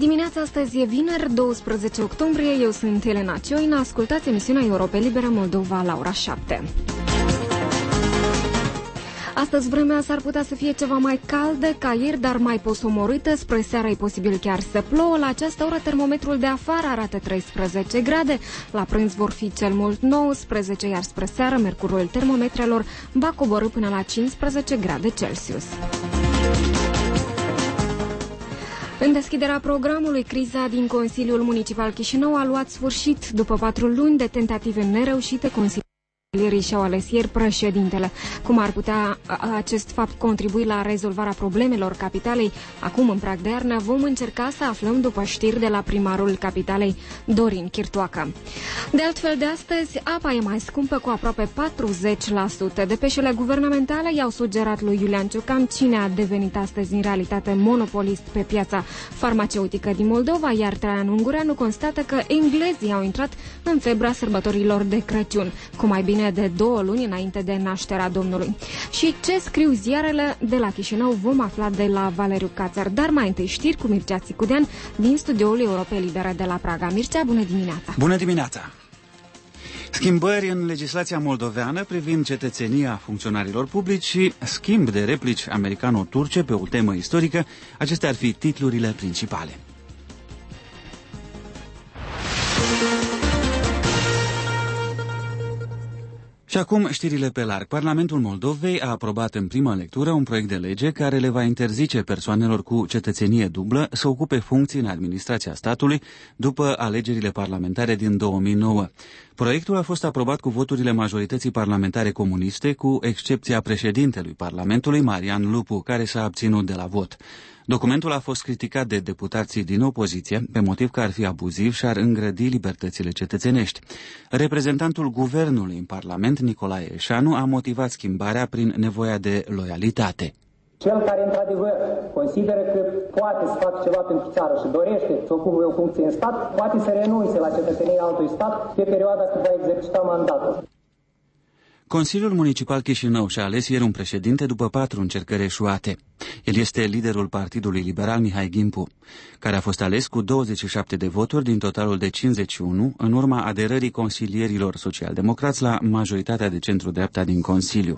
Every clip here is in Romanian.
dimineața, astăzi e vineri, 12 octombrie, eu sunt Elena Cioina, ascultați emisiunea Europa Liberă Moldova la ora 7. Astăzi vremea s-ar putea să fie ceva mai caldă ca ieri, dar mai posomorâtă. Spre seară e posibil chiar să plouă. La această oră termometrul de afară arată 13 grade. La prânz vor fi cel mult 19, iar spre seară mercurul termometrelor va coborî până la 15 grade Celsius. În deschiderea programului, criza din Consiliul Municipal Chișinău a luat sfârșit. După 4 luni de tentative nereușite, consilierii și-au ales ieri președintele. Cum ar putea acest fapt contribui la rezolvarea problemelor capitalei? Acum, în prag de iarnă, vom încerca să aflăm după știri de la primarul capitalei, Dorin Chirtoacă. De altfel, de astăzi, apa e mai scumpă cu aproape 40%. Depeșele guvernamentale i-au sugerat lui Iulian Ciocan, cine a devenit astăzi în realitate monopolist pe piața farmaceutică din Moldova, iar Traian Ungureanu constată că englezii au intrat în febra sărbătorilor de Crăciun, cu mai bine de 2 luni înainte de nașterea Domnului. Și ce scriu ziarele de la Chișinău vom afla de la Valeriu Cațar, dar mai întâi știri cu Mircea Țicudean din studioul Europei Libere de la Praga. Mircea, bună dimineața! Bună dimineața! Schimbări în legislația moldoveană privind cetățenia funcționarilor publici și schimb de replici americano-turce pe o temă istorică, acestea ar fi titlurile principale. Și acum știrile pe larg. Parlamentul Moldovei a aprobat în prima lectură un proiect de lege care le va interzice persoanelor cu cetățenie dublă să ocupe funcții în administrația statului după alegerile parlamentare din 2009. Proiectul a fost aprobat cu voturile majorității parlamentare comuniste, cu excepția președintelui Parlamentului, Marian Lupu, care s-a abținut de la vot. Documentul a fost criticat de deputații din opoziție, pe motiv că ar fi abuziv și ar îngrădi libertățile cetățenești. Reprezentantul guvernului în Parlament, Nicolae Eșanu, a motivat schimbarea prin nevoia de loialitate. Cel care, într-adevăr, consideră că poate să facă ceva pentru țară și dorește să ocupe o funcție în stat, poate să renunțe la cetățenia altui stat pe perioada când va exercita mandatul. Consiliul Municipal Chișinău și-a ales ieri un președinte după 4 încercări eșuate. El este liderul Partidului Liberal Mihai Gimpu, care a fost ales cu 27 de voturi din totalul de 51, în urma aderării consilierilor social-democrați la majoritatea de centru-dreapta din Consiliu.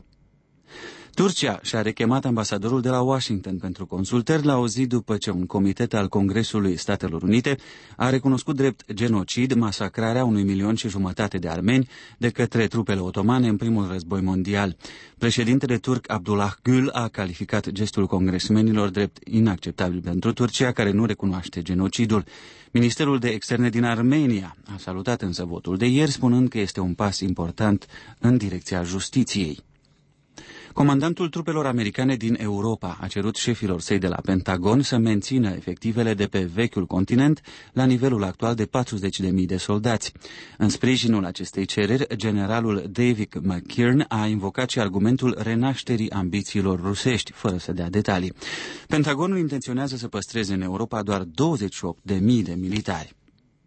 Turcia și-a rechemat ambasadorul de la Washington pentru consultări la o zi după ce un comitet al Congresului Statelor Unite a recunoscut drept genocid masacrarea 1,5 milioni de armeni de către trupele otomane în primul război mondial. Președintele turc Abdullah Gül a calificat gestul congresmenilor drept inacceptabil pentru Turcia, care nu recunoaște genocidul. Ministerul de Externe din Armenia a salutat însă votul de ieri, spunând că este un pas important în direcția justiției. Comandantul trupelor americane din Europa a cerut șefilor săi de la Pentagon să mențină efectivele de pe vechiul continent la nivelul actual de 40.000 de soldați. În sprijinul acestei cereri, generalul David McKean a invocat și argumentul renașterii ambițiilor rusești, fără să dea detalii. Pentagonul intenționează să păstreze în Europa doar 28.000 de militari.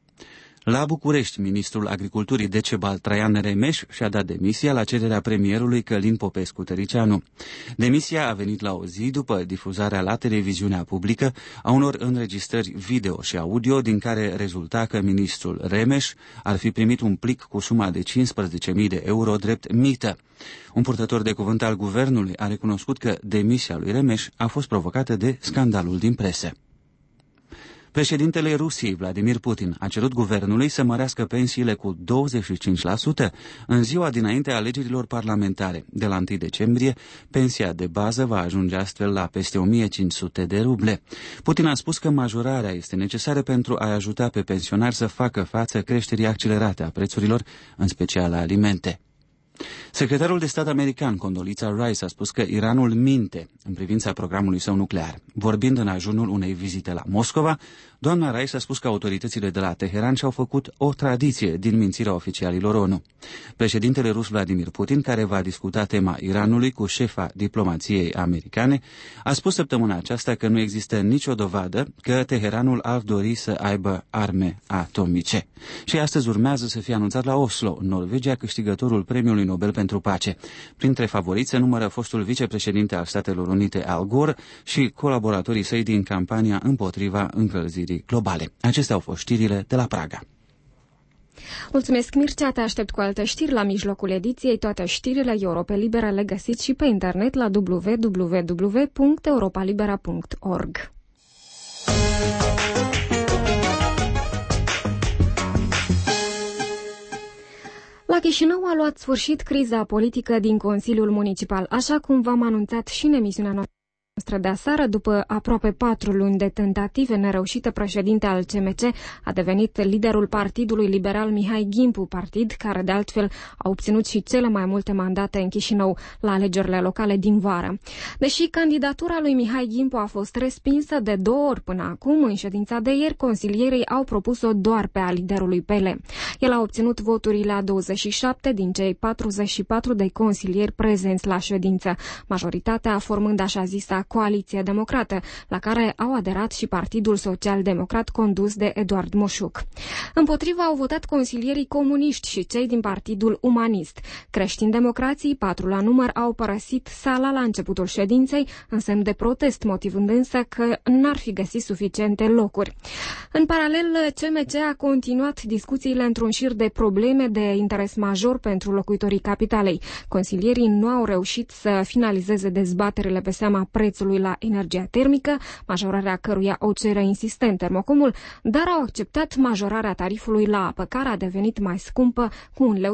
La București, ministrul agriculturii Decebal Traian Remeș și-a dat demisia la cererea premierului Călin Popescu-Tăricianu. Demisia a venit la o zi după difuzarea la televiziunea publică a unor înregistrări video și audio din care rezulta că ministrul Remeș ar fi primit un plic cu suma de 15.000 de euro drept mită. Un purtător de cuvânt al guvernului a recunoscut că demisia lui Remeș a fost provocată de scandalul din presă. Președintele Rusiei, Vladimir Putin, a cerut guvernului să mărească pensiile cu 25% în ziua dinainte a alegerilor parlamentare. De la 1 decembrie, pensia de bază va ajunge astfel la peste 1.500 de ruble. Putin a spus că majorarea este necesară pentru a ajuta pe pensionari să facă față creșterii accelerate a prețurilor, în special la alimente. Secretarul de stat american, Condoleezza Rice, a spus că Iranul minte în privința programului său nuclear. Vorbind în ajunul unei vizite la Moscova, doamna Rice a spus că autoritățile de la Teheran și-au făcut o tradiție din mințirea oficialilor ONU. Președintele rus Vladimir Putin, care va discuta tema Iranului cu șefa diplomației americane, a spus săptămâna aceasta că nu există nicio dovadă că Teheranul ar dori să aibă arme atomice. Și astăzi urmează să fie anunțat la Oslo, în Norvegia, câștigătorul Premiului Nobel pentru pentru pace. Printre favoriți se numără fostul vicepreședinte al Statelor Unite Al Gore și colaboratorii săi din campania împotriva încălzirii globale. Acestea au fost știrile de la Praga. Mulțumesc, Mircea, te aștept cu alte știri la mijlocul ediției. Toate știrile Europa Liberă le găsiți și pe internet la www.europalibera.org. La Chișinău a luat sfârșit criza politică din Consiliul Municipal, așa cum v-am anunțat și în emisiunea noastră de aseară. După aproape 4 luni de tentative nereușite, președinte al CMC a devenit liderul Partidului Liberal Mihai Gimpu, partid care de altfel a obținut și cele mai multe mandate în Chișinău la alegerile locale din vară. Deși candidatura lui Mihai Gimpu a fost respinsă de 2 ori până acum, în ședința de ieri, consilierii au propus-o doar pe a liderului PL. El a obținut voturile a 27 din cei 44 de consilieri prezenți la ședință, majoritatea formând așa zisa Coaliție Democrată, la care au aderat și Partidul Social-Democrat condus de Eduard Moșuc. Împotriva au votat consilierii comuniști și cei din Partidul Umanist. Creștini-democrații, 4 la număr, au părăsit sala la începutul ședinței, în semn de protest, motivând însă că n-ar fi găsit suficiente locuri. În paralel, CMC a continuat discuțiile într-un șir de probleme de interes major pentru locuitorii capitalei. Consilierii nu au reușit să finalizeze dezbaterile pe seama prețului la energia termică, majorarea căruia o cere insistent Termocomul, dar au acceptat majorarea tarifului la apă, care a devenit mai scumpă cu 1,40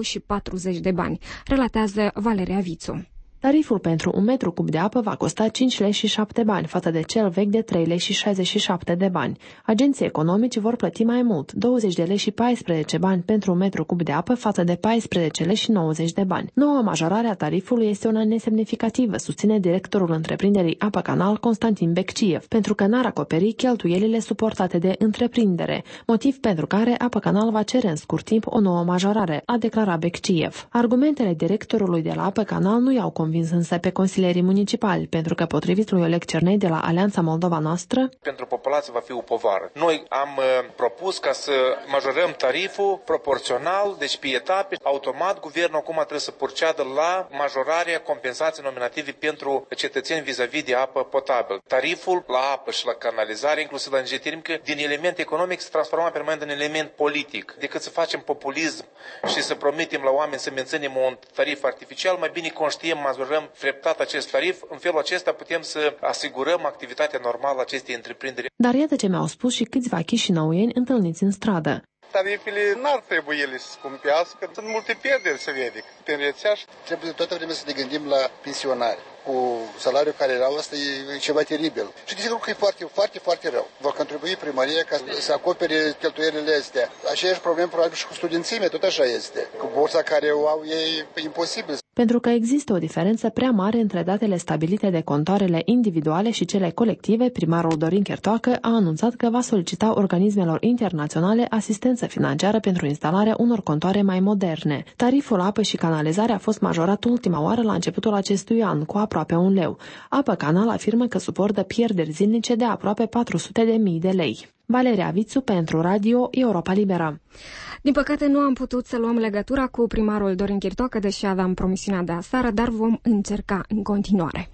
lei, relatează Valeria Vițu. Tariful pentru 1 metru cub de apă va costa 5 lei și 7 bani, față de cel vechi de 3 lei și 67 de bani. Agenții economici vor plăti mai mult, 20 de lei și 14 bani pentru 1 metru cub de apă, față de 14 lei și 90 de bani. Noua majorare a tarifului este una nesemnificativă, susține directorul întreprinderii Apă Canal, Constantin Becciev, pentru că n-ar acoperi cheltuielile suportate de întreprindere, motiv pentru care Apă Canal va cere în scurt timp o nouă majorare, a declarat Becciev. Argumentele directorului de la Apă Canal nu i-au convins însă pe consilierii municipali, pentru că, potrivit lui Oleg Cernei de la Alianța Moldova Noastră, pentru populație va fi o povară. Noi am propus ca să majorăm tariful proporțional, deci pe etape. Automat, guvernul acum trebuie să proceadă la majorarea compensației nominative pentru cetățeni vis-a-vis de apă potabilă. Tariful la apă și la canalizare, inclusiv la energie termică, din element economic se transforma permanent în element politic. Decât să facem populism și să promitem la oameni să menținem un tarif artificial, mai bine conștiem, majorăm treptat acest tarif. În felul acesta putem să asigurăm activitatea normală a acestei întreprinderi. Dar iată ce mi-au spus și câțiva chișinăuieni întâlniți în stradă. Tarifele n-ar trebui ele să scumpească, sunt multe pierderi, se vede, prin rețea. Trebuie toată vremea să ne gândim la pensionari. Cu salariul care erau, asta e ceva teribil. Și desigur că e foarte, foarte, foarte rău. Va contribui primăria ca să acopere cheltuielile astea. Aceeași problemă probabil și cu studențime, tot așa este. Cu bursa care o au ei, e imposibil. Pentru că există o diferență prea mare între datele stabilite de contoarele individuale și cele colective, primarul Dorin Chertoacă a anunțat că va solicita organismelor internaționale asistență financiară pentru instalarea unor contoare mai moderne. Tariful apă și canalizare a fost majorat ultima oară la începutul acestui an, cu aproape 1 leu. Apă Canal afirmă că suportă pierderi zilnice de aproape 400.000 de lei. Valeria Vițu pentru Radio Europa Liberă. Din păcate nu am putut să luăm legătura cu primarul Dorin Chertoacă, deși aveam promisiunea de aseară, dar vom încerca în continuare.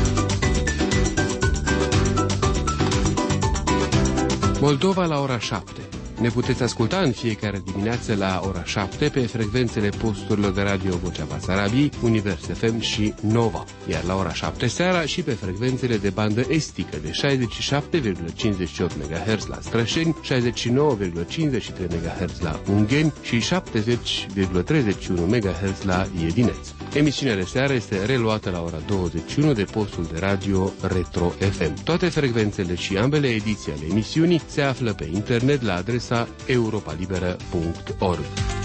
Moldova la ora 7. Ne puteți asculta în fiecare dimineață la ora 7 pe frecvențele posturilor de radio Vocea Basarabiei, Univers FM și Nova, iar la ora 7 seara și pe frecvențele de bandă estică de 67,58 MHz la Strășeni, 69,53 MHz la Ungheni și 70,31 MHz la Iedineț. Emisiunea de seară este reluată la ora 21 de postul de radio Retro FM. Toate frecvențele și ambele ediții ale emisiunii se află pe internet la adresa europalibera.org.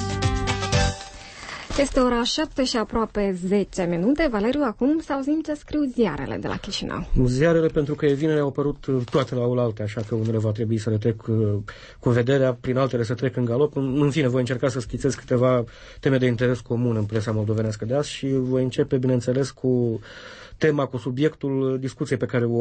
Este ora 7 și aproape 10 minute. Valeriu, acum să auzim ce scriu ziarele de la Chișinău. Ziarele, pentru că e vineri, au apărut toate la oaltă, așa că unele va trebui să le trec cu vederea, prin altele să trec în galop. În fine, voi încerca să schițez câteva teme de interes comun în presa moldovenească de azi și voi începe, bineînțeles, cu tema cu subiectul discuției pe care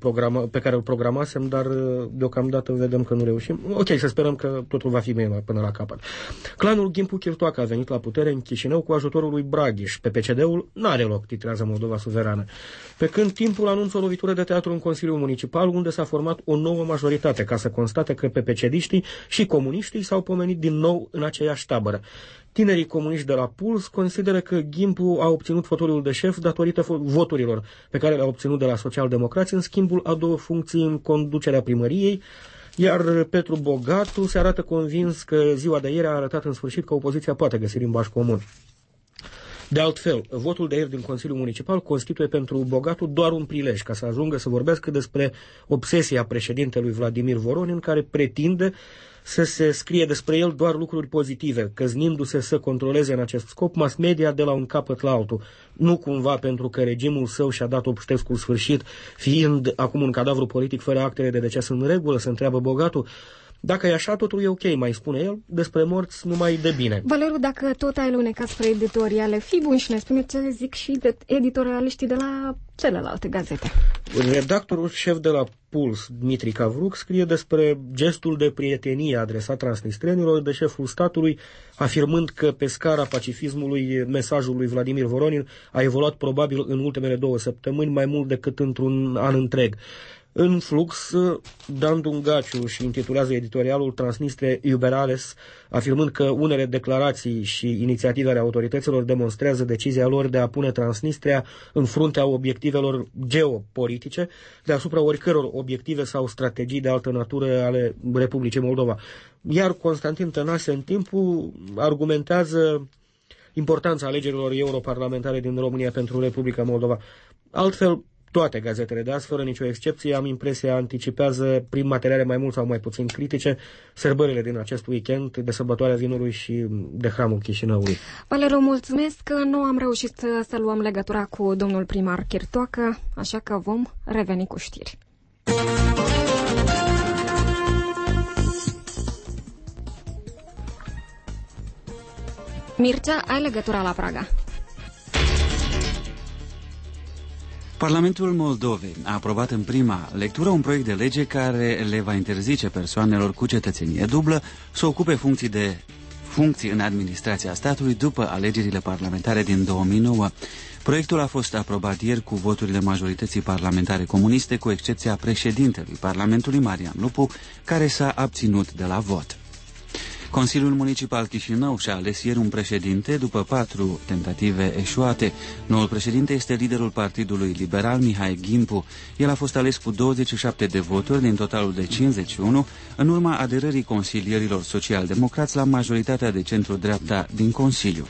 îl programasem, dar deocamdată vedem că nu reușim. Ok, să sperăm că totul va fi bine până la capăt. Clanul Gimpu-Chirtoacă a venit la putere în Chișinău cu ajutorul lui Braghiș. PPCD-ul n-are loc, titrează Moldova Suverană. Pe când Timpul anunță o lovitură de teatru în Consiliul Municipal, unde s-a format o nouă majoritate, ca să constate că PPCD-știi și comuniștii s-au pomenit din nou în aceeași tabără. Tinerii comuniști de la Puls consideră că Gimpu a obținut fotoliul de șef datorită voturilor pe care le-a obținut de la socialdemocrați în schimbul a 2 funcții în conducerea primăriei, iar Petru Bogatu se arată convins că ziua de ieri a arătat în sfârșit că opoziția poate găsi limbaj comun. De altfel, votul de ieri din Consiliul Municipal constituie pentru Bogatu doar un prilej ca să ajungă să vorbească despre obsesia președintelui Vladimir Voronin, care pretinde să se scrie despre el doar lucruri pozitive, căznindu-se să controleze în acest scop mass media de la un capăt la altul. Nu cumva pentru că regimul său și-a dat obștescul sfârșit, fiind acum un cadavru politic fără actele de deces în regulă, se întreabă Bogatu. Dacă e așa, totul e ok, mai spune el, despre morți numai de bine. Valeru, dacă tot ai lunecat spre editoriale, fii bun și ne spune ce zic și de editorialiștii de la celelalte gazete. Redactorul șef de la Puls, Dmitri Cavruc, scrie despre gestul de prietenie adresat transnistrenilor de șeful statului, afirmând că pe scara pacifismului mesajul lui Vladimir Voronin a evoluat probabil în ultimele 2 săptămâni mai mult decât într-un an întreg. În flux, Dan Dungaciu și intitulează editorialul Transnistre Iuberales, afirmând că unele declarații și inițiative ale autorităților demonstrează decizia lor de a pune Transnistria în fruntea obiectivelor geopolitice, deasupra oricăror obiective sau strategii de altă natură ale Republicii Moldova. Iar Constantin Tănase în Timpul argumentează importanța alegerilor europarlamentare din România pentru Republica Moldova. Altfel, toate gazetele de azi, fără nicio excepție, am impresia, anticipează prin materiale mai mult sau mai puțin critice sărbările din acest weekend de sărbătoarea vinului și de hramul Chișinăului. Valeru, mulțumesc că nu am reușit să luăm legătura cu domnul primar Chirtoacă, așa că vom reveni cu știri. Mircea, ai legătura la Praga. Parlamentul Moldovei a aprobat în prima lectură un proiect de lege care le va interzice persoanelor cu cetățenie dublă să ocupe funcții în administrația statului după alegerile parlamentare din 2009. Proiectul a fost aprobat ieri cu voturile majorității parlamentare comuniste, cu excepția președintelui Parlamentului, Marian Lupu, care s-a abținut de la vot. Consiliul Municipal Chișinău și-a ales ieri un președinte după 4 tentative eșuate. Noul președinte este liderul Partidului Liberal, Mihai Gimpu. El a fost ales cu 27 de voturi din totalul de 51, în urma aderării consilierilor social-democrați la majoritatea de centru-dreapta din Consiliu.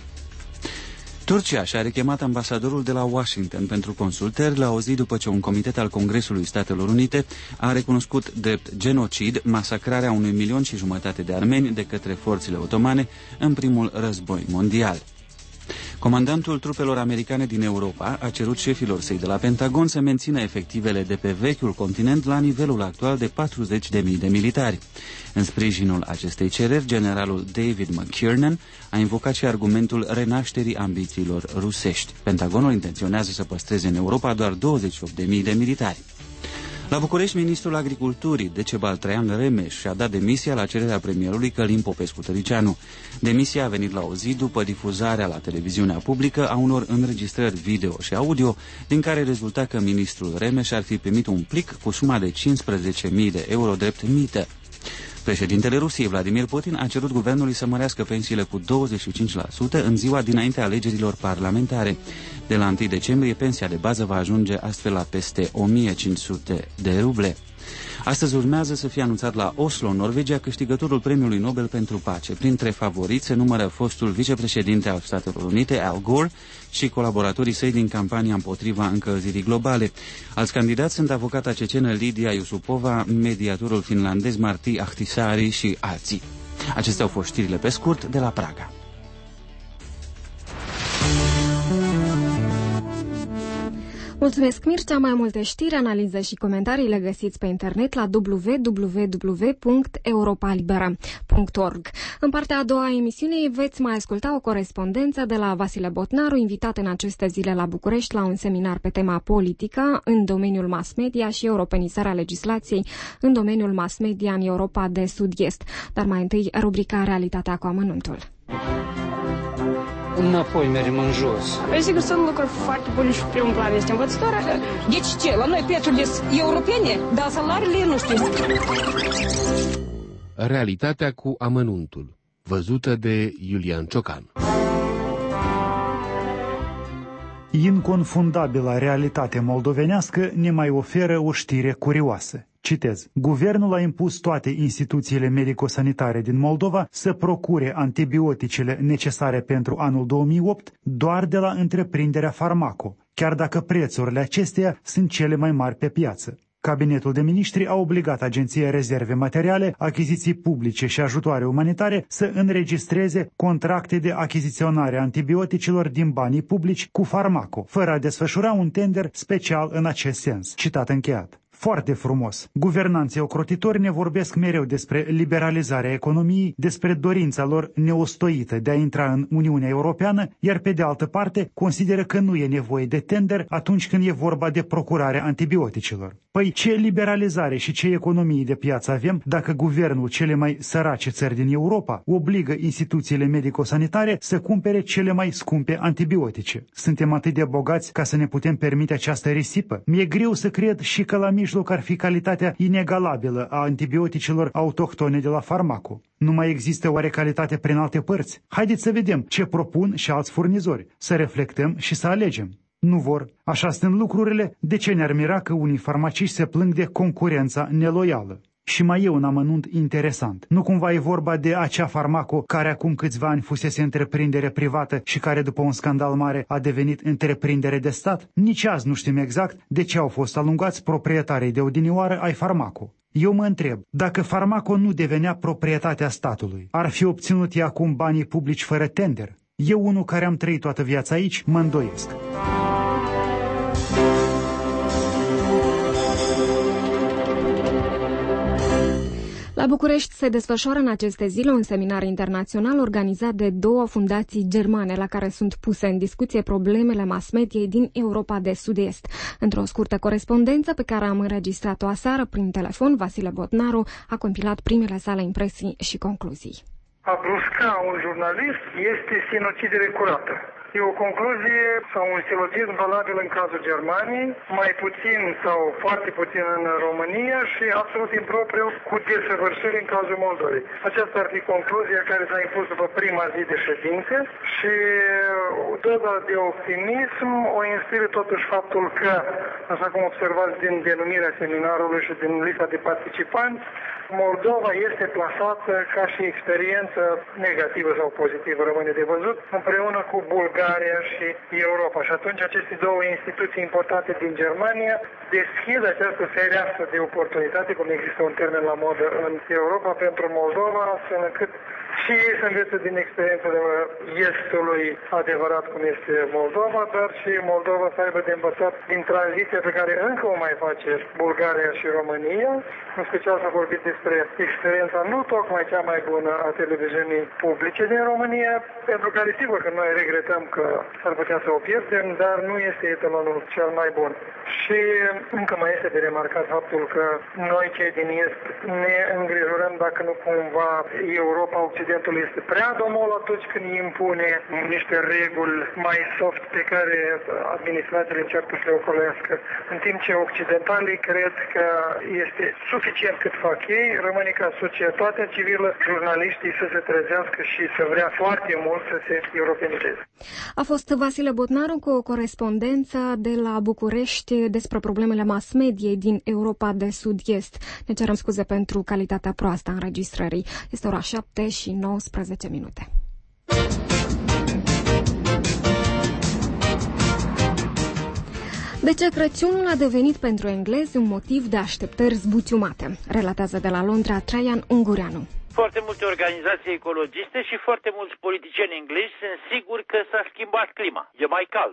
Turcia și-a rechemat ambasadorul de la Washington pentru consultări la o zi după ce un comitet al Congresului Statelor Unite a recunoscut drept genocid masacrarea 1,5 milioni de armeni de către forțele otomane în primul război mondial. Comandantul trupelor americane din Europa a cerut șefilor săi de la Pentagon să mențină efectivele de pe vechiul continent la nivelul actual de 40.000 de militari. În sprijinul acestei cereri, generalul David McKiernan a invocat și argumentul renașterii ambițiilor rusești. Pentagonul intenționează să păstreze în Europa doar 28.000 de militari. La București, ministrul agriculturii, Decebal Traian Remeș, și-a dat demisia la cererea premierului Călin Popescu-Tăriceanu. Demisia a venit la o zi după difuzarea la televiziunea publică a unor înregistrări video și audio, din care rezulta că ministrul Remeș ar fi primit un plic cu suma de 15.000 de euro drept mită. Președintele Rusiei, Vladimir Putin, a cerut guvernului să mărească pensiile cu 25% în ziua dinaintea alegerilor parlamentare. De la 1 decembrie, pensia de bază va ajunge astfel la peste 1.500 de ruble. Astăzi urmează să fie anunțat la Oslo, Norvegia, câștigătorul Premiului Nobel pentru Pace. Printre favoriți se numără fostul vicepreședinte al Statelor Unite, Al Gore, și colaboratorii săi din campania împotriva încălzirii globale. Alți candidați sunt avocata cecenă Lidia Iusupova, mediatorul finlandez Martti Ahtisaari și alții. Acestea au fost știrile pe scurt de la Praga. Mulțumesc, Mircea. Mai multe știri, analize și comentarii le găsiți pe internet la www.europalibera.org. În partea a doua a emisiunii veți mai asculta o corespondență de la Vasile Botnaru, invitat în aceste zile la București la un seminar pe tema politică în domeniul mass media și europenizarea legislației în domeniul mass media în Europa de Sud-Est. Dar mai întâi, rubrica Realitatea cu amănuntul. Înapoi mergem în jos. Sigur, sunt lucruri foarte bune și primul plan este învățătoare. Deci ce? La noi plățurile europene? Dar salariile nu știu. Realitatea cu amănuntul. Văzută de Iulian Ciocan. Inconfundabilă realitate moldovenească ne mai oferă o știre curioasă. Citez. Guvernul a impus toate instituțiile medico-sanitare din Moldova să procure antibioticele necesare pentru anul 2008 doar de la întreprinderea Farmaco, chiar dacă prețurile acesteia sunt cele mai mari pe piață. Cabinetul de Ministri a obligat Agenția Rezerve Materiale, Achiziții Publice și Ajutoare Umanitare să înregistreze contracte de achiziționare a antibioticelor din banii publici cu Farmaco, fără a desfășura un tender special în acest sens. Citat încheiat. Foarte frumos. Guvernanții ocrotitori ne vorbesc mereu despre liberalizarea economiei, despre dorința lor neostoită de a intra în Uniunea Europeană, iar pe de altă parte consideră că nu e nevoie de tender atunci când e vorba de procurarea antibioticelor. Păi ce liberalizare și ce economii de piață avem dacă guvernul cele mai sărace țări din Europa obligă instituțiile medico-sanitare să cumpere cele mai scumpe antibiotice? Suntem atât de bogați ca să ne putem permite această risipă? Mi-e greu să cred și că la mijloc ar fi calitatea inegalabilă a antibioticelor autohtone de la Farmaco. Nu mai există oare calitate prin alte părți? Haideți să vedem ce propun și alți furnizori, să reflectăm și să alegem. Nu vor. Așa stând lucrurile, de ce ne-ar mira că unii farmaciști se plâng de concurența neloială? Și mai e un amănunt interesant. Nu cumva e vorba de acea Farmaco care acum câțiva ani fusese întreprindere privată și care după un scandal mare a devenit întreprindere de stat? Nici azi nu știm exact de ce au fost alungați proprietarii de odinioară ai Farmaco. Eu mă întreb, dacă Farmaco nu devenea proprietatea statului, ar fi obținut ea acum banii publici fără tender? Eu, unul care am trăit toată viața aici, mă îndoiesc. La București se desfășoară în aceste zile un seminar internațional organizat de două fundații germane la care sunt puse în discuție problemele mass-mediei din Europa de Sud-Est. Într-o scurtă corespondență pe care am înregistrat-o aseară prin telefon, Vasile Botnaru a compilat primele sale impresii și concluzii. A brusca un jurnalist este sinucidere curată. E o concluzie sau un silogism valabil în cazul Germaniei, mai puțin sau foarte puțin în România și absolut impropriu cu desăvârșiri în cazul Moldovei. Aceasta ar fi concluzia care s-a impus după prima zi de ședințe și doza de optimism o inspiră totuși faptul că, așa cum observați din denumirea seminarului și din lista de participanți, Moldova este plasată ca și experiență negativă sau pozitivă, rămâne de văzut, împreună cu Bulgaria și Europa. Și atunci aceste două instituții importante din Germania deschid această fereastră de oportunitate, cum există un termen la modă în Europa, pentru Moldova, astfel încât și ei să învețe din experiența de estului adevărat cum este Moldova, dar și Moldova să aibă de învățat din tranziția pe care încă o mai face Bulgaria și România. În special s-a vorbit despre experiența nu tocmai cea mai bună a televiziunii publice din România, pentru care sigur că noi regretăm că s-ar putea să o pierdem, dar nu este etalonul cel mai bun. Și încă mai este de remarcat faptul că noi cei din Est ne îngrijorăm dacă nu cumva Europa, Occidentul este prea domol atunci când impune niște reguli mai soft pe care administrațiile încearcă să le ocolească. În timp ce occidentalii cred că este suficient cât fac ei, rămâne ca societatea civilă, jurnaliștii să se trezească și să vrea foarte mult să se europenizeze. A fost Vasile Botnaru cu o corespondență de la București despre problemele mass-mediei din Europa de Sud-Est. Ne cerem scuze pentru calitatea proastă a înregistrării. Este ora 7:19. De ce Crăciunul a devenit pentru englezi un motiv de așteptări zbuciumate? Relatează de la Londra Traian Ungureanu. Foarte multe organizații ecologiste și foarte mulți politicieni englezi sunt siguri că s-a schimbat clima. E mai cald.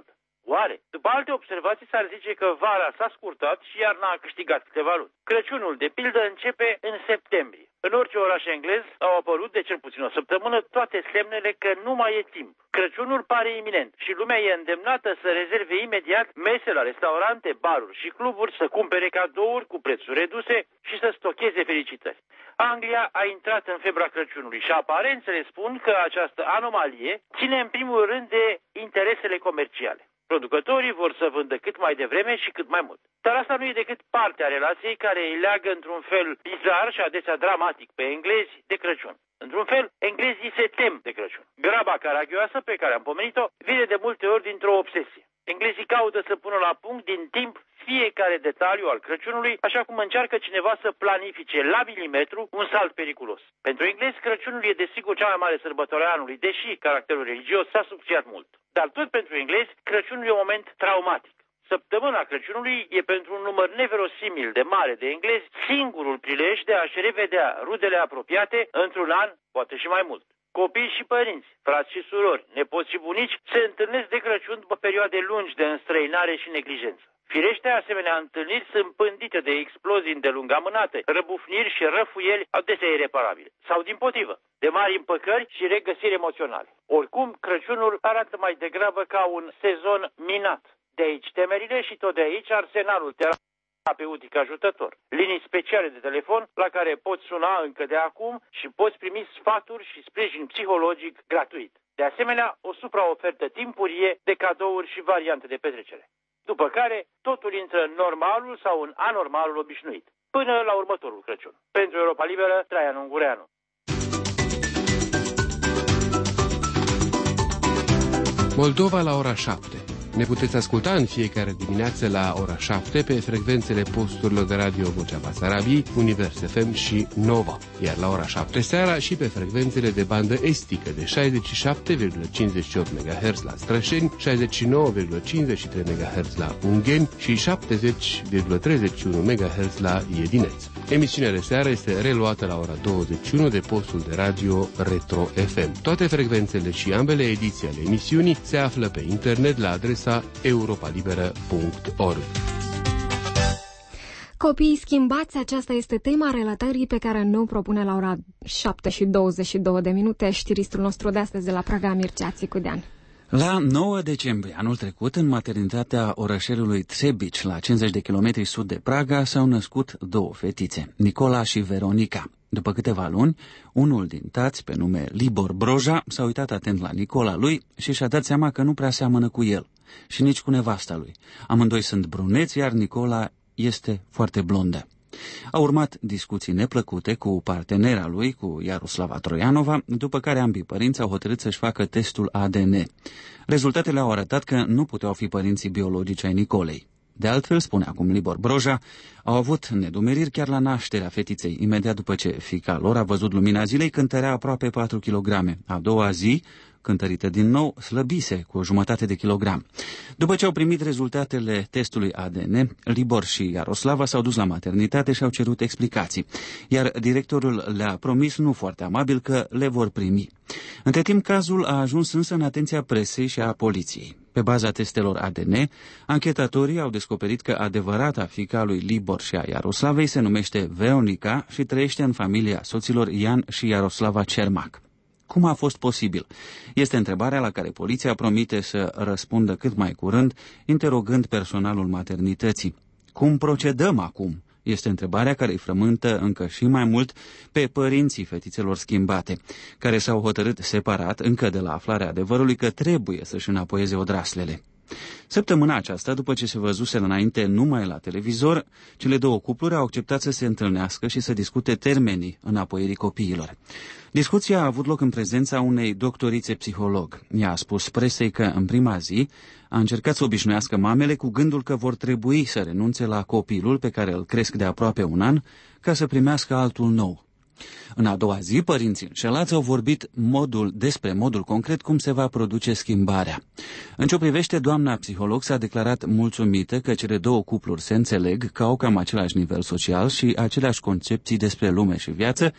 Oare? După alte observații s-ar zice că vara s-a scurtat și iarna a câștigat câteva luni. Crăciunul, de pildă, începe în septembrie. În orice oraș englez au apărut de cel puțin o săptămână toate semnele că nu mai e timp. Crăciunul pare iminent și lumea e îndemnată să rezerve imediat mese la restaurante, baruri și cluburi, să cumpere cadouri cu prețuri reduse și să stocheze felicitări. Anglia a intrat în febra Crăciunului și aparențele spun că această anomalie ține în primul rând de interesele comerciale. Producătorii vor să vândă cât mai devreme și cât mai mult. Dar asta nu e decât partea relației care îi leagă într-un fel bizar și adesea dramatic pe englezi de Crăciun. Într-un fel, englezii se tem de Crăciun. Graba caragioasă pe care am pomenit-o vine de multe ori dintr-o obsesie. Englezii caută să pună la punct din timp fiecare detaliu al Crăciunului, așa cum încearcă cineva să planifice la milimetru un salt periculos. Pentru englezi, Crăciunul e desigur cea mai mare sărbătoare a anului, deși caracterul religios s-a subțiat mult. Dar tot pentru englezi, Crăciunul e un moment traumatic. Săptămâna Crăciunului e pentru un număr neverosimil de mare de englezi singurul prilej de a-și revedea rudele apropiate într-un an, poate și mai mult. Copii și părinți, frați și surori, nepoți și bunici se întâlnesc de Crăciun după perioade lungi de înstrăinare și neglijență. Firește, asemenea întâlniri sunt pândite de explozii îndelungamânate, răbufniri și răfuieli adesea ireparabile. Sau dimpotrivă, de mari împăcări și regăsiri emoționale. Oricum, Crăciunul arată mai degrabă ca un sezon minat. De aici temerile și tot de aici arsenalul terapeutic ajutător. Linii speciale de telefon la care poți suna încă de acum și poți primi sfaturi și sprijin psihologic gratuit. De asemenea, o supraofertă timpurie de cadouri și variante de petrecere. După care, totul intră în normalul sau în anormalul obișnuit. Până la următorul Crăciun. Pentru Europa Liberă, Traian Ungureanu. Moldova la ora 7. Ne puteți asculta în fiecare dimineață la ora 7 pe frecvențele posturilor de radio Vocea Basarabiei, Univers FM și Nova, iar la ora 7 seara și pe frecvențele de bandă estică de 67,58 MHz la Strășeni, 69,53 MHz la Ungheni și 70,31 MHz la Iedineț. Emisiunea de seară este reluată la ora 21 de postul de radio Retro FM. Toate frecvențele și ambele ediții ale emisiunii se află pe internet la adresa europalibera.org. Copiii schimbați, aceasta este tema relatării pe care ne-o propune la ora 7:22 știristul nostru de astăzi de la Praga, Mircea Țicudean. La 9 decembrie anul trecut, în maternitatea orășelului Třebič, la 50 de kilometri sud de Praga, s-au născut două fetițe, Nicola și Veronica. După câteva luni, unul din tați, pe nume Libor Broja, s-a uitat atent la Nicola lui și și-a dat seama că nu prea seamănă cu el și nici cu nevasta lui. Amândoi sunt bruneți, iar Nicola este foarte blondă. Au urmat discuții neplăcute cu partenera lui, cu Iaroslava Troianova, după care ambii părinți au hotărât să-și facă testul ADN. Rezultatele au arătat că nu puteau fi părinții biologici ai Nicolei. De altfel, spune acum Libor Broja, au avut nedumeriri chiar la nașterea fetiței, imediat după ce fiica lor a văzut lumina zilei, cântărea aproape 4 kg. A doua zi, cântărită din nou, slăbise cu 1,5 de kilogram. După ce au primit rezultatele testului ADN, Libor și Iaroslava s-au dus la maternitate și au cerut explicații, iar directorul le-a promis, nu foarte amabil, că le vor primi. Între timp, cazul a ajuns însă în atenția presei și a poliției. Pe baza testelor ADN, anchetatorii au descoperit că adevărata fiica lui Libor și a Iaroslavei se numește Veronica și trăiește în familia soților Ian și Iaroslava Cermac. Cum a fost posibil? Este întrebarea la care poliția promite să răspundă cât mai curând, interogând personalul maternității. Cum procedăm acum? Este întrebarea care îi frământă încă și mai mult pe părinții fetițelor schimbate, care s-au hotărât separat încă de la aflarea adevărului că trebuie să-și înapoieze odraslele. Săptămâna aceasta, după ce se văzuseră înainte numai la televizor, cele două cupluri au acceptat să se întâlnească și să discute termenii înapoierii copiilor. Discuția a avut loc în prezența unei doctorițe psiholog. Ea a spus presei că în prima zi a încercat să obișnuiască mamele cu gândul că vor trebui să renunțe la copilul pe care îl cresc de aproape un an ca să primească altul nou. În a doua zi, părinții înșelați au vorbit despre modul concret cum se va produce schimbarea. În ce o privește, doamna psiholog s-a declarat mulțumită că cele două cupluri se înțeleg, că au cam același nivel social și aceleași concepții despre lume și viață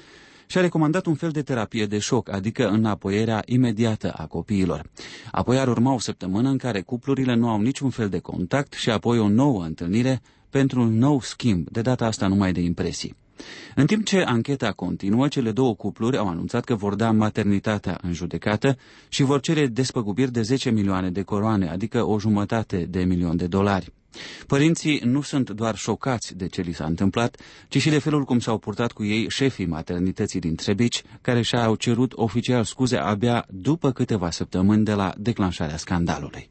și a recomandat un fel de terapie de șoc, adică înapoierea imediată a copiilor. Apoi ar urma o săptămână în care cuplurile nu au niciun fel de contact și apoi o nouă întâlnire pentru un nou schimb, de data asta numai de impresii. În timp ce ancheta continuă, cele două cupluri au anunțat că vor da maternitatea în judecată și vor cere despăgubiri de 10 milioane de coroane, adică $500,000. Părinții nu sunt doar șocați de ce li s-a întâmplat, ci și de felul cum s-au purtat cu ei șefii maternității din Trebici, care și-au cerut oficial scuze abia după câteva săptămâni de la declanșarea scandalului.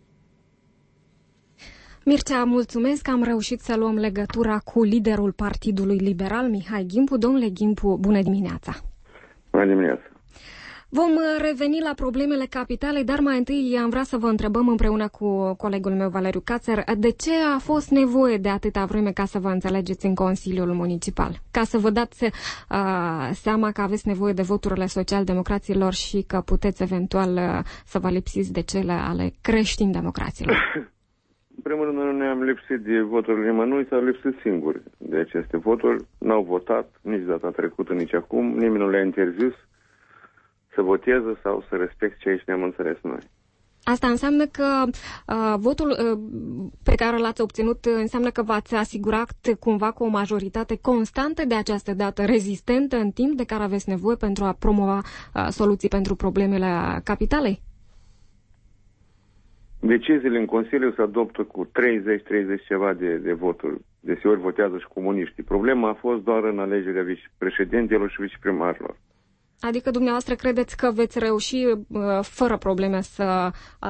Mircea, mulțumesc că am reușit să luăm legătura cu liderul Partidului Liberal, Mihai Gimpu. Domnule Gimpu, bună dimineața! Bună dimineața! Vom reveni la problemele capitalei, dar mai întâi am vrea să vă întrebăm împreună cu colegul meu, Valeriu Cațer, de ce a fost nevoie de atâta vreme ca să vă înțelegeți în Consiliul Municipal? Ca să vă dați seama că aveți nevoie de voturile social-democraților și că puteți eventual să vă lipsiți de cele ale creștin-democraților. În primul rând, nu ne-am lipsit de voturile nimănui, s-au lipsit singuri de aceste voturi. N-au votat nici data trecută, nici acum. Nimeni nu le-a interzis să voteze sau să respecte ce aici ne-am înțeles noi. Asta înseamnă că votul pe care l-ați obținut înseamnă că v-ați asigurat cumva cu o majoritate constantă de această dată, rezistentă în timp, de care aveți nevoie pentru a promova soluții pentru problemele capitalei? Deciziile în Consiliu se adoptă cu 30 ceva de voturi. Deseori votează și comuniștii. Problema a fost doar în alegerea vicepreședintelor și viceprimarilor. Adică dumneavoastră credeți că veți reuși fără probleme să...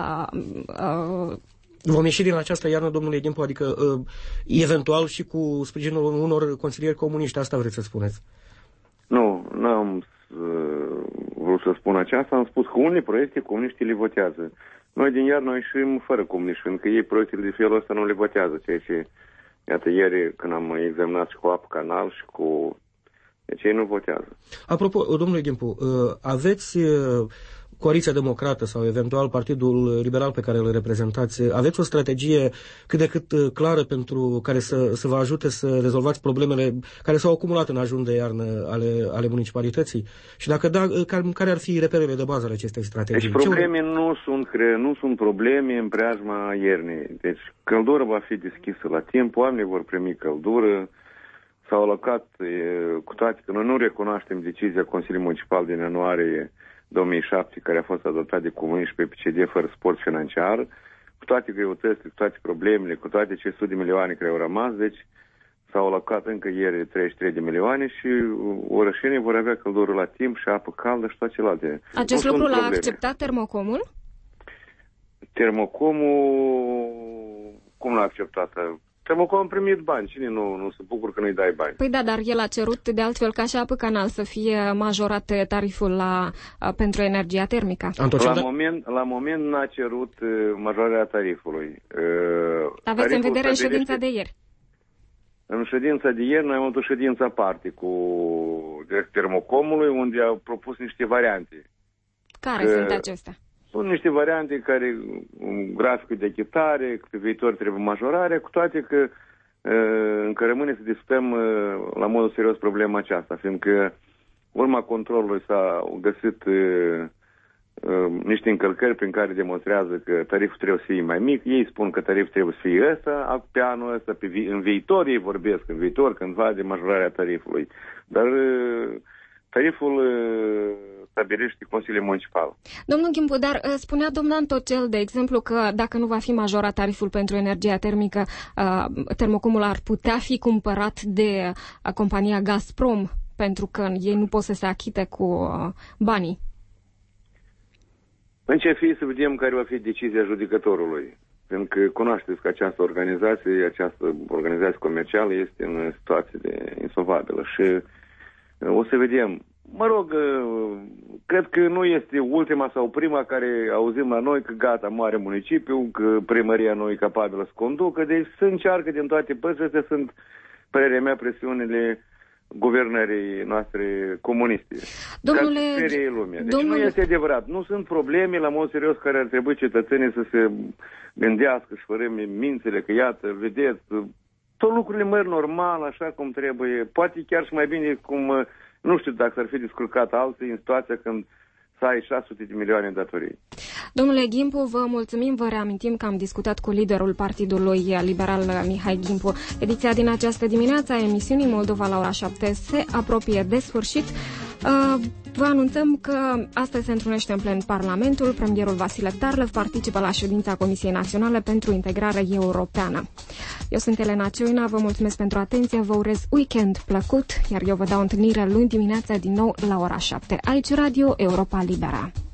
Vom ieși din această iarnă, domnule Gimpu, adică eventual și cu sprijinul unor consilieri comuniști, asta vreți să spuneți? Nu, n-am vrut să spun aceasta, am spus că unele proiecte comuniștii le votează. Noi din iarnă ieșim fără comuniști, pentru că ei proiectele de felul ăsta nu le votează, ceea ce, iată, ieri când am examinat și cu apă canal și cu... Deci ei nu votează. Apropo, domnule Gimpu, aveți Coaliția Democrată sau eventual Partidul Liberal pe care îl reprezentați, aveți o strategie cât de cât clară pentru care să vă ajute să rezolvați problemele care s-au acumulat în ajun de iarnă ale municipalității? Și dacă da, care ar fi reperele de bază ale acestei strategii? Deci probleme nu sunt probleme în preajma iernii. Deci căldura va fi deschisă la timp, oamenii vor primi căldură. S-au alocat, cu toate că noi nu recunoaștem decizia Consiliului Municipal din ianuarie 2007, care a fost adoptat de comuniști pe PCD fără suport financiar, cu toate greutățile, cu toate problemele, cu toate 500 de milioane care au rămas, deci s-au alocat încă ieri 33 de milioane și orășenii vor avea căldură la timp și apă caldă și toate celelalte. Acest lucru l-a acceptat Termocomul? Termocomul, cum l-a acceptat? Termocom a primit bani, cine nu se bucură că nu-i dai bani? Păi da, dar el a cerut de altfel ca și Apă Canal să fie majorat tariful pentru energia termică. La moment n-a cerut majorarea tarifului. Aveți în vedere în ședința de ieri? În ședința de ieri noi am avut o ședință aparte cu Termocomului, unde au propus niște variante. Care sunt acestea? Sunt niște variante care, graficul de achitare, că pe viitor trebuie majorare, cu toate că încă rămâne să discutăm la modul serios problema aceasta, fiindcă urma controlului s-au găsit niște încălcări prin care demonstrează că tariful trebuie să fie mai mic. Ei spun că tariful trebuie să fie ăsta, pe anul ăsta, în viitor ei vorbesc, în viitor cândva de majorarea tarifului. Dar tariful stabilește Consiliul Municipal. Domnul Gimpu, dar spunea domnul Antocel, de exemplu, că dacă nu va fi majorat tariful pentru energia termică, Termocomul ar putea fi cumpărat de compania Gazprom, pentru că ei nu pot să se achite cu banii. În ce fi să vedem care va fi decizia judecătorului. Pentru că cunoașteți că această organizație comercială este în situație de insolvabilă și o să vedem. Mă rog, cred că nu este ultima sau prima care auzim la noi că gata, moare municipiul, că primăria nu e capabilă să conducă, deci se încearcă din toate părțile. Astea sunt, părerea mea, presiunile guvernării noastre comuniste. Domnule, deci nu este adevărat. Nu sunt probleme la mod serios care ar trebui cetățenii să se gândească și fărâme mințile, că iată, vedeți, tot lucrurile merg normal, așa cum trebuie, poate chiar și mai bine cum Nu știu dacă s-ar fi descurcat alții în situația când să ai 600 de milioane de datorii. Domnule Ghimpu, vă mulțumim, vă reamintim că am discutat cu liderul Partidului Liberal Mihai Ghimpu. Ediția din această dimineață a emisiunii Moldova la ora 7 se apropie de sfârșit. Vă anunțăm că astăzi se întrunește în plen Parlamentul. Premierul Vasile Tarlăv participă la ședința Comisiei Naționale pentru Integrare Europeană. Eu sunt Elena Cioina, vă mulțumesc pentru atenție, vă urez weekend plăcut, iar eu vă dau întâlnire luni dimineața din nou la ora 7. Aici Radio Europa Libera.